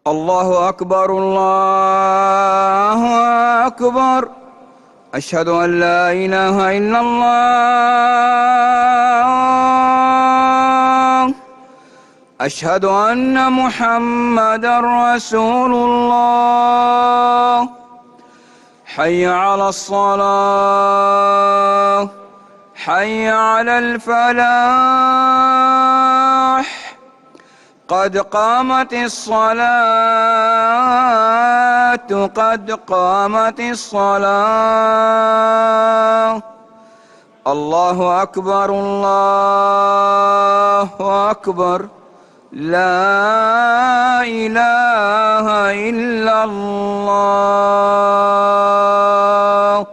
الله أكبر الله أكبر. أشهد أن لا إله إلا الله. أشهد أن محمدًا رسول الله. حي على الصلاة، حي على الفلاح. قد قامت الصلاة، قد قامت الصلاة. الله أكبر الله أكبر. لا إله إلا الله.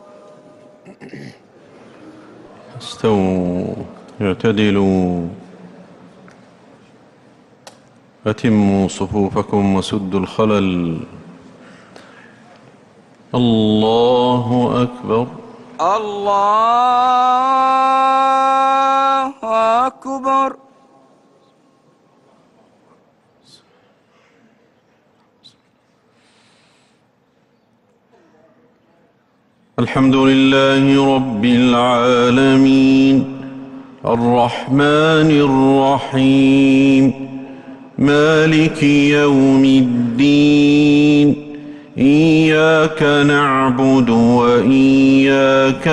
استووا اعتدلوا، أتموا صفوفكم وسدوا الخلل. الله أكبر الله أكبر. الحمد لله رب العالمين، الرحمن الرحيم، مالك يوم الدين. إياك نعبد وإياك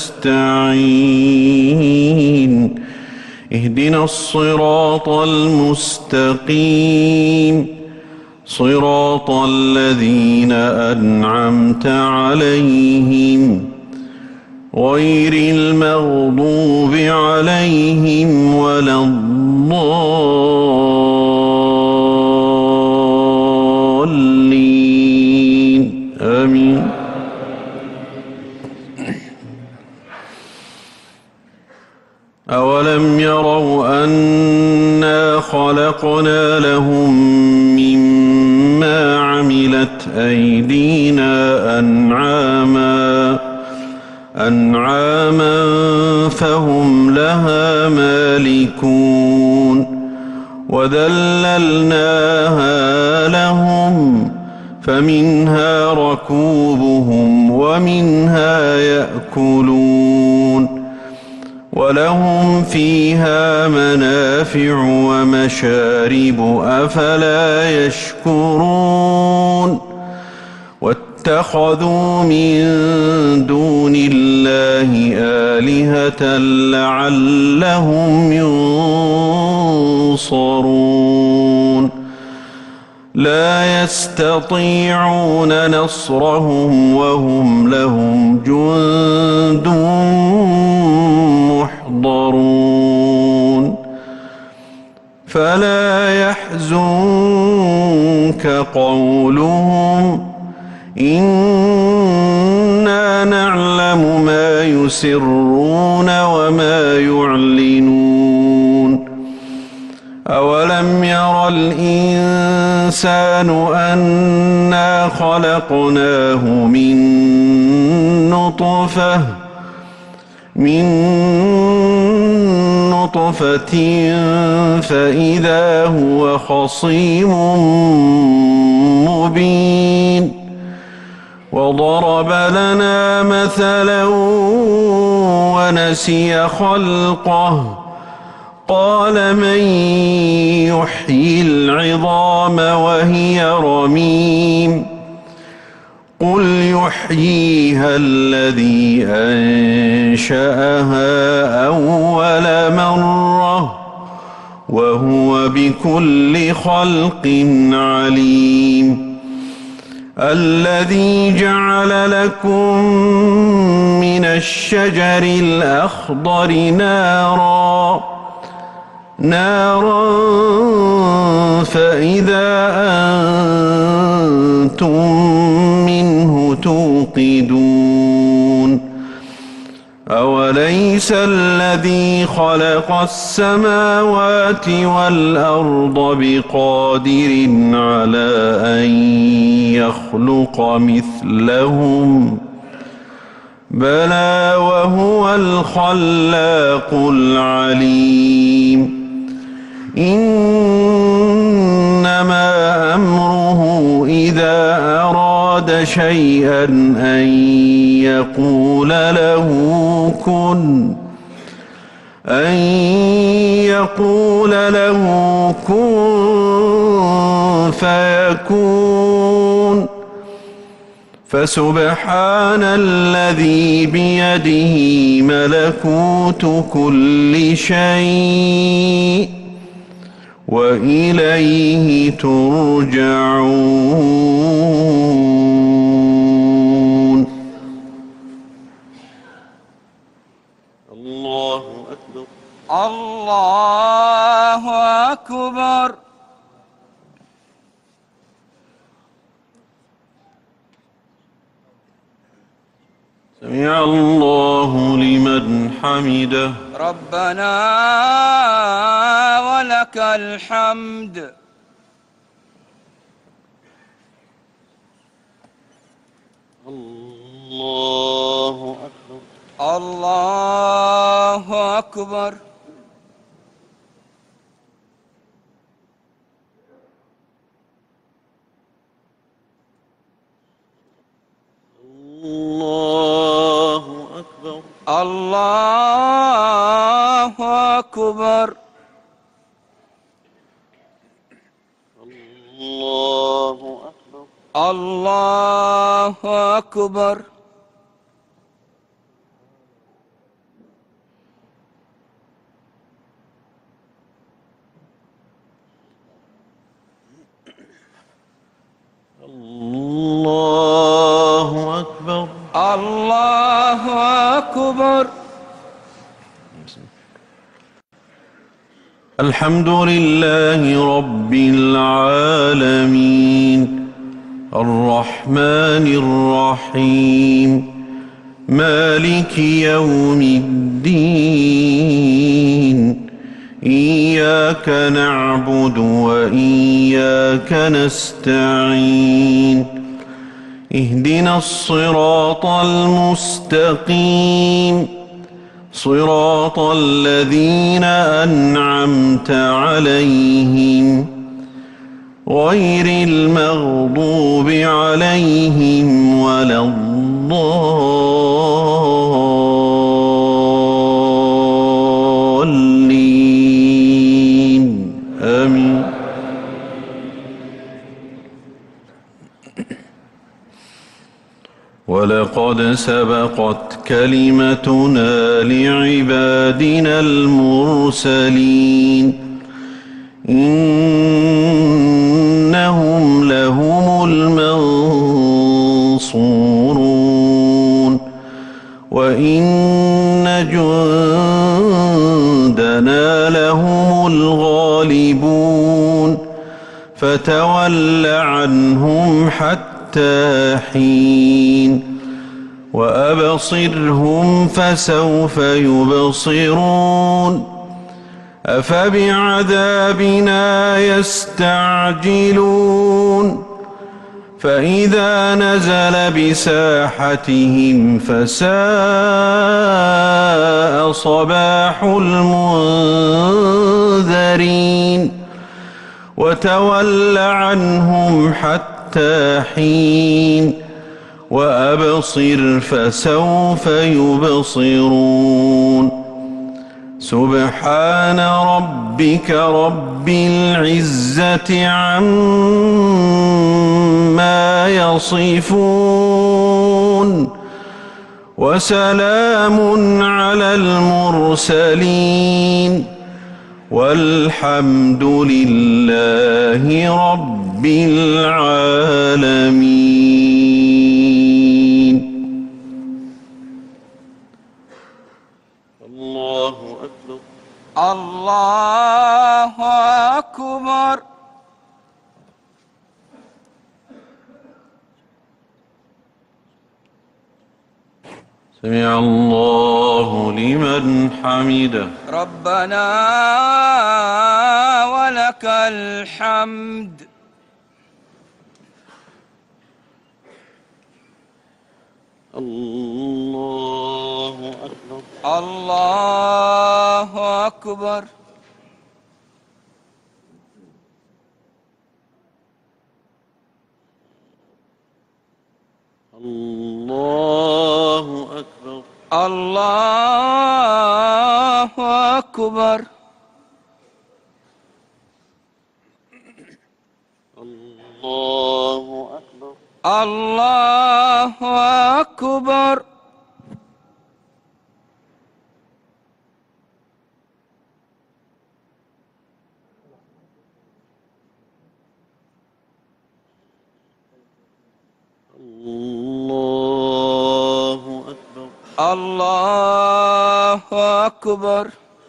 نستعين. اهدنا الصراط المستقيم، صراط الذين أنعمت عليهم غير المغضوب عليهم ولا الضالين. آمين. أولم يروا أنا خلقنا لهم مما عملت أيدينا أنعاما فهم لها مالكون. وذللناها لهم فمنها ركوبهم ومنها يأكلون، ولهم فيها منافع ومشارب، أفلا يشكرون. واتخذوا من دون الله آلهة لعلهم ينصرون. لا يستطيعون نصرهم وهم لهم جند محضرون. فلا يحزنك قولهم، إنا نعلم ما يسرون وما يعلنون. أولم ير الإنسان أنا خلقناه من نطفة فإذا هو خصيم مبين. وضرب لنا مثلا ونسي خلقه، قال من يحيي العظام وهي رميم. قل يحييها الذي أنشأها أول مرة وهو بكل خلق عليم. الذي جعل لكم من الشجر الأخضر نارا فإذا أنتم منه توقدون. أوليس الذي خلق السماوات والأرض بقادر على أن يخلق مثلهم؟ بلى وهو الخلاق العليم. إنما أمره شيئا أن يقول له كن فيكون. فسبحان الذي بيده ملكوت كل شيء وإليه ترجعون. الله أكبر. الله أكبر. سمع الله لمن حمده. ربنا ولك الحمد. الله أكبر. الله أكبر. الله أكبر. الله أكبر. الله أكبر. الله أكبر. الله أكبر. الله أكبر. الحمد لله رب العالمين الرحمن الرحيم مالك يوم الدين إياك نعبد وإياك نستعين اهدنا الصراط المستقيم صراط الذين أنعمت عليهم غير المغضوب عليهم ولا الضالين آمين. ولقد سبقت كلمتنا لعبادنا المرسلين إنهم لهم المنصورون وإن جندنا لهم الغالبون فتول عنهم حتى حين وأبصرهم فسوف يبصرون أفبعذابنا يستعجلون فإذا نزل بساحتهم فساء صباح المنذرين وتول عنهم حتى حين وأبصر فسوف يبصرون سبحان ربك رب العزة عما يصفون وسلام على المرسلين والحمد لله رب العالمين. الله أكبر. الله أكبر. سمع الله لمن حمده. ربنا ولك الحمد. الله أكبر. الله أكبر. الله أكبر. الله أكبر. الله أكبر.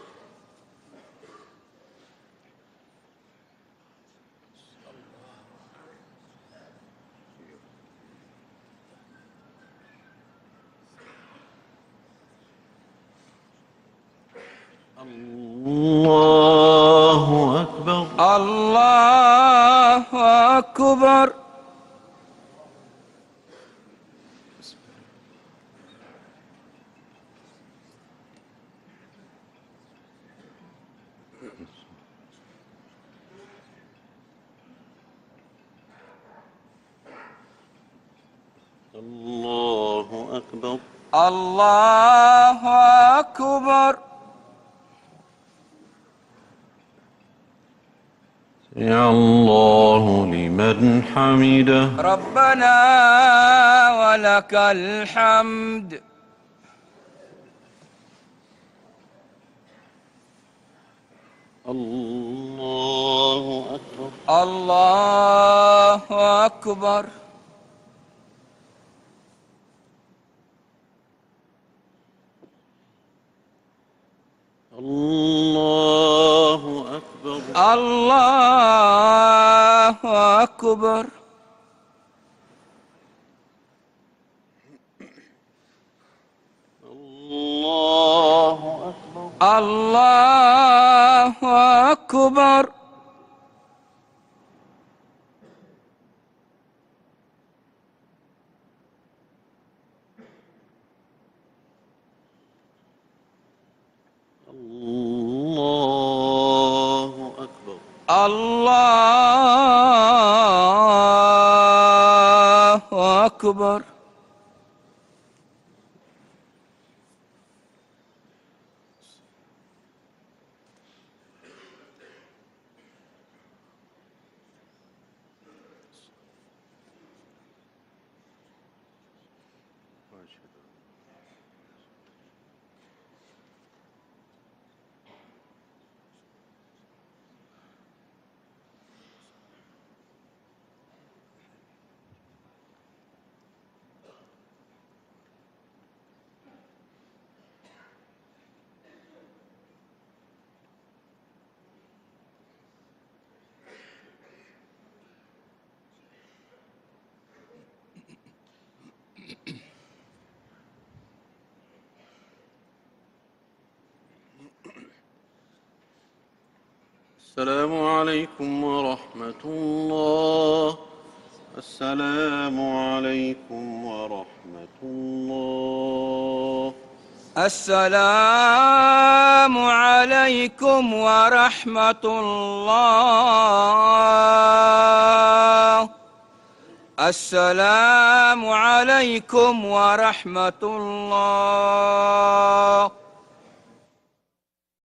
الله أكبر. الله أكبر. الله أكبر. الله أكبر. سمع الله لمن حمده. ربنا ولك الحمد. الله أكبر. الله أكبر. الله أكبر. الله أكبر. الله أكبر. الله أكبر. الله أكبر. الله أكبر. السلام عليكم ورحمة الله. السلام عليكم ورحمة الله. السلام عليكم ورحمة الله. السلام عليكم ورحمة الله.